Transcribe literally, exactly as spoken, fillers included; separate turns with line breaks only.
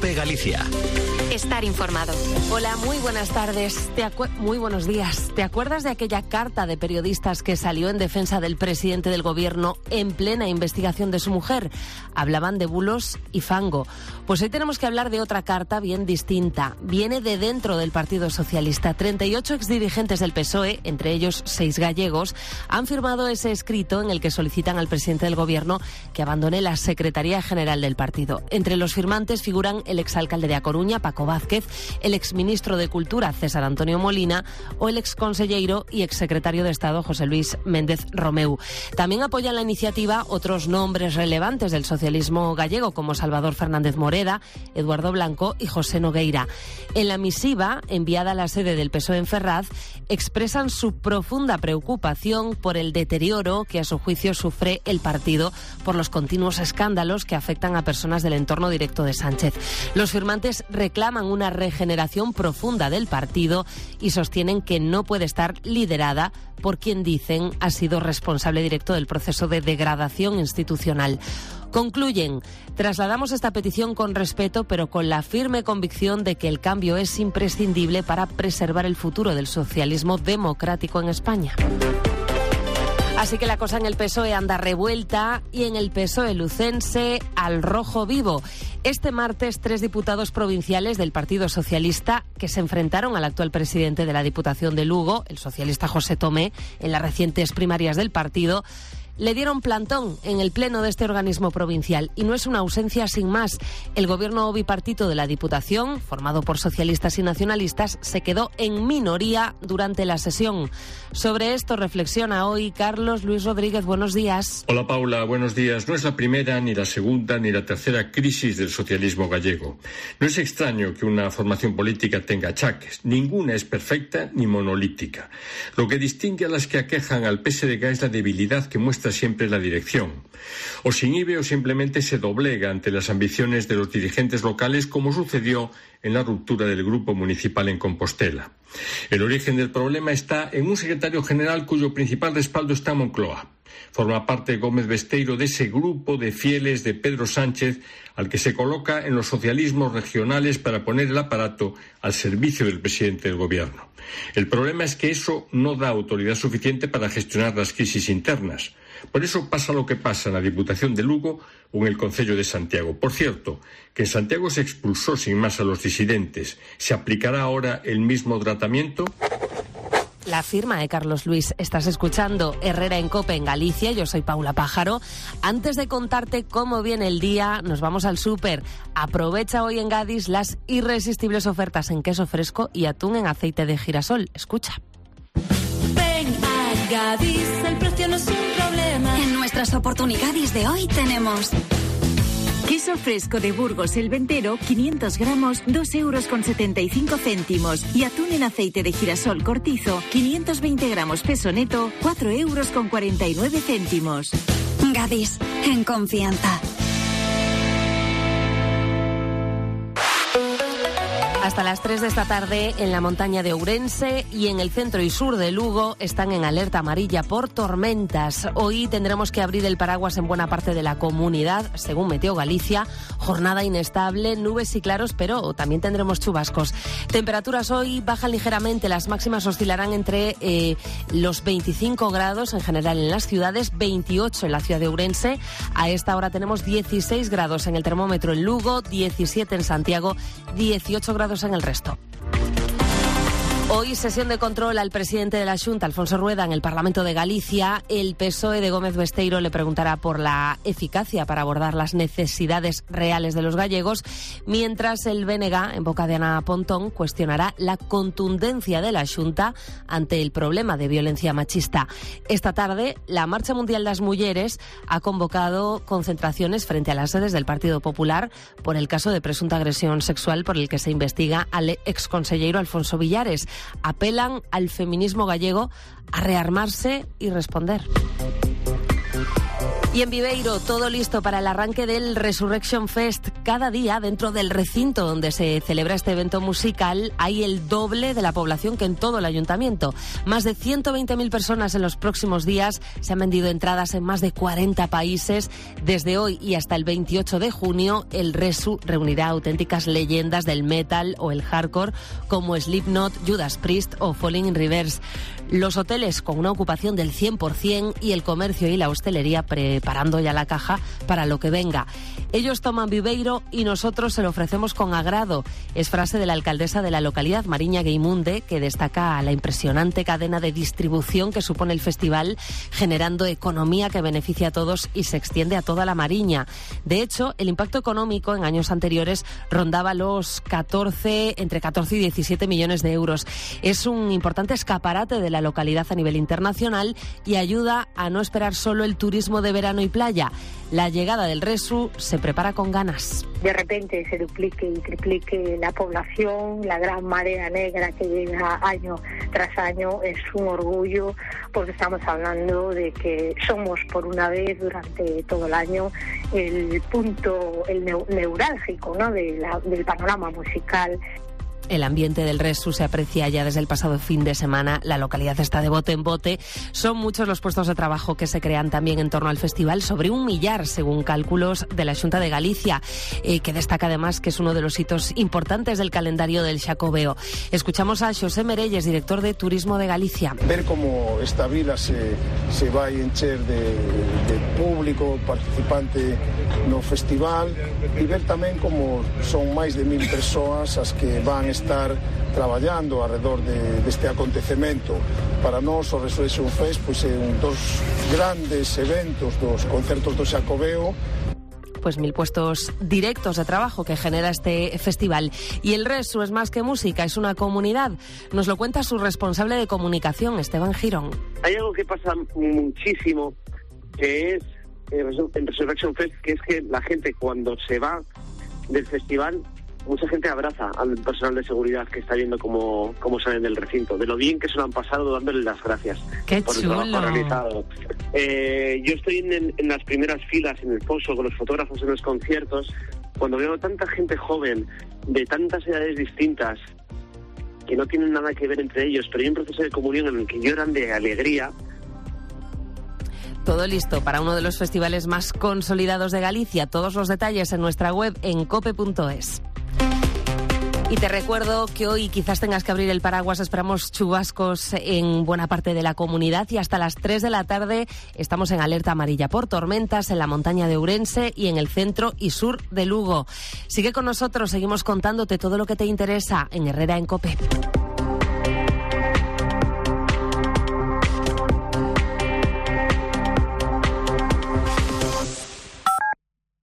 Cope Galicia.
Estar informado.
Hola, muy buenas tardes. Te acu- muy buenos días. ¿Te acuerdas de aquella carta de periodistas que salió en defensa del presidente del gobierno en plena investigación de su mujer? Hablaban de bulos y fango. Pues hoy tenemos que hablar de otra carta bien distinta. Viene de dentro del Partido Socialista. treinta y ocho exdirigentes del P S O E, entre ellos seis gallegos, han firmado ese escrito en el que solicitan al presidente del gobierno que abandone la Secretaría General del partido. Entre los firmantes figuran el exalcalde de A Coruña, Paco Vázquez, el exministro de Cultura, César Antonio Molina, o el exconselleiro y exsecretario de Estado, José Luis Méndez Romeu. También apoyan la iniciativa otros nombres relevantes del socialismo gallego, como Salvador Fernández Moreda, Eduardo Blanco y José Nogueira. En la misiva, enviada a la sede del P S O E en Ferraz, expresan su profunda preocupación por el deterioro que a su juicio sufre el partido por los continuos escándalos que afectan a personas del entorno directo de Sánchez. Los firmantes reclaman una regeneración profunda del partido y sostienen que no puede estar liderada por quien dicen ha sido responsable directo del proceso de degradación institucional. Concluyen: trasladamos esta petición con respeto, pero con la firme convicción de que el cambio es imprescindible para preservar el futuro del socialismo democrático en España. Así que la cosa en el P S O E anda revuelta y en el P S O E lucense al rojo vivo. Este martes, tres diputados provinciales del Partido Socialista que se enfrentaron al actual presidente de la Diputación de Lugo, el socialista José Tomé, en las recientes primarias del partido, le dieron plantón en el pleno de este organismo provincial. Y no es una ausencia sin más. El gobierno bipartito de la Diputación, formado por socialistas y nacionalistas, se quedó en minoría durante la sesión. Sobre esto reflexiona hoy Carlos Luis Rodríguez. Buenos días.
Hola Paula, buenos días. No es la primera, ni la segunda, ni la tercera crisis del socialismo gallego. No es extraño que una formación política tenga achaques. Ninguna es perfecta ni monolítica. Lo que distingue a las que aquejan al P S D G es la debilidad que muestra siempre la dirección. O se inhibe o simplemente se doblega ante las ambiciones de los dirigentes locales, como sucedió en la ruptura del grupo municipal en Compostela. El origen del problema está en un secretario general cuyo principal respaldo está en Moncloa. Forma parte Gómez Besteiro de ese grupo de fieles de Pedro Sánchez al que se coloca en los socialismos regionales para poner el aparato al servicio del presidente del gobierno. El problema es que eso no da autoridad suficiente para gestionar las crisis internas. Por eso pasa lo que pasa en la Diputación de Lugo o en el Concello de Santiago. Por cierto, que en Santiago se expulsó sin más a los disidentes. ¿Se aplicará ahora el mismo tratamiento?
La firma de Carlos Luis. Estás escuchando Herrera en Cope en Galicia. Yo soy Paula Pájaro. Antes de contarte cómo viene el día, nos vamos al súper. Aprovecha hoy en Gadis las irresistibles ofertas en queso fresco y atún en aceite de girasol. Escucha.
Ven a Gadis, el precio no es un problema.
En nuestras oportunidades de hoy tenemos
queso fresco de Burgos El Ventero, quinientos gramos, dos euros con setenta y cinco céntimos. Y atún en aceite de girasol cortizo, quinientos veinte gramos peso neto, cuatro euros con cuarenta y nueve céntimos.
Gadis, en confianza.
Hasta las tres de esta tarde en la montaña de Ourense y en el centro y sur de Lugo están en alerta amarilla por tormentas. Hoy tendremos que abrir el paraguas en buena parte de la comunidad, según Meteo Galicia. Jornada inestable, nubes y claros, pero también tendremos chubascos. Temperaturas hoy bajan ligeramente, las máximas oscilarán entre eh, los veinticinco grados en general en las ciudades, veintiocho en la ciudad de Ourense. A esta hora tenemos dieciséis grados en el termómetro en Lugo, diecisiete en Santiago, dieciocho grados en el resto. Hoy sesión de control al presidente de la Xunta, Alfonso Rueda, en el Parlamento de Galicia. El P S O E de Gómez Besteiro le preguntará por la eficacia para abordar las necesidades reales de los gallegos, mientras el B N G, en boca de Ana Pontón, cuestionará la contundencia de la Xunta ante el problema de violencia machista. Esta tarde, la Marcha Mundial das Mulleres ha convocado concentraciones frente a las sedes del Partido Popular por el caso de presunta agresión sexual por el que se investiga al exconselleiro Alfonso Villares. Apelan al feminismo gallego a rearmarse y responder. Y en Viveiro, todo listo para el arranque del Resurrection Fest. Cada día, dentro del recinto donde se celebra este evento musical, hay el doble de la población que en todo el ayuntamiento. Más de ciento veinte mil personas en los próximos días. Se han vendido entradas en más de cuarenta países. Desde hoy y hasta el veintiocho de junio, el Resu reunirá auténticas leyendas del metal o el hardcore como Slipknot, Judas Priest o Falling in Reverse. Los hoteles con una ocupación del cien por ciento y el comercio y la hostelería preparando ya la caja para lo que venga. Ellos toman Viveiro y nosotros se lo ofrecemos con agrado. Es frase de la alcaldesa de la localidad, Mariña Gueimunde, que destaca la impresionante cadena de distribución que supone el festival, generando economía que beneficia a todos y se extiende a toda la Mariña. De hecho, el impacto económico en años anteriores rondaba los catorce, entre catorce y diecisiete millones de euros. Es un importante escaparate de la localidad a nivel internacional y ayuda a no esperar solo el turismo de verano y playa. La llegada del Resu se prepara con ganas.
De repente se duplique y triplique la población, la gran marea negra que llega año tras año es un orgullo, porque estamos hablando de que somos por una vez durante todo el año el punto, el neurálgico, ¿no?, de la, del panorama musical.
El ambiente del Resu se aprecia ya desde el pasado fin de semana. La localidad está de bote en bote. Son muchos los puestos de trabajo que se crean también en torno al festival, sobre un millar, según cálculos de la Xunta de Galicia, eh, que destaca además que es uno de los hitos importantes del calendario del Xacobeo. Escuchamos a Xosé Merelles, director de Turismo de Galicia.
Ver como esta vila se, se vai encher de, de público participante no festival e ver tamén como son máis de mil persoas as que van estar traballando alrededor de, deste acontecemento. Para nós o Resurrection Fest pois, é un dos grandes eventos dos concertos do Xacobeo.
Pues mil puestos directos de trabajo que genera este festival. Y el Resu es más que música, es una comunidad. Nos lo cuenta su responsable de comunicación, Esteban Girón.
Hay algo que pasa muchísimo, que es en Resurrection Fest, que es que la gente cuando se va del festival, mucha gente abraza al personal de seguridad que está viendo cómo, cómo salen del recinto, de lo bien que se lo han pasado, dándole las gracias.
¡Qué
por
chulo!
el trabajo realizado. Eh, yo estoy en, en las primeras filas, en el foso, con los fotógrafos en los conciertos, cuando veo tanta gente joven, de tantas edades distintas, que no tienen nada que ver entre ellos, pero hay un proceso de comunión en el que lloran de alegría.
Todo listo para uno de los festivales más consolidados de Galicia. Todos los detalles en nuestra web en cope punto es. Y te recuerdo que hoy quizás tengas que abrir el paraguas. Esperamos chubascos en buena parte de la comunidad y hasta las tres de la tarde estamos en alerta amarilla por tormentas en la montaña de Ourense y en el centro y sur de Lugo. Sigue con nosotros, seguimos contándote todo lo que te interesa en Herrera en COPE.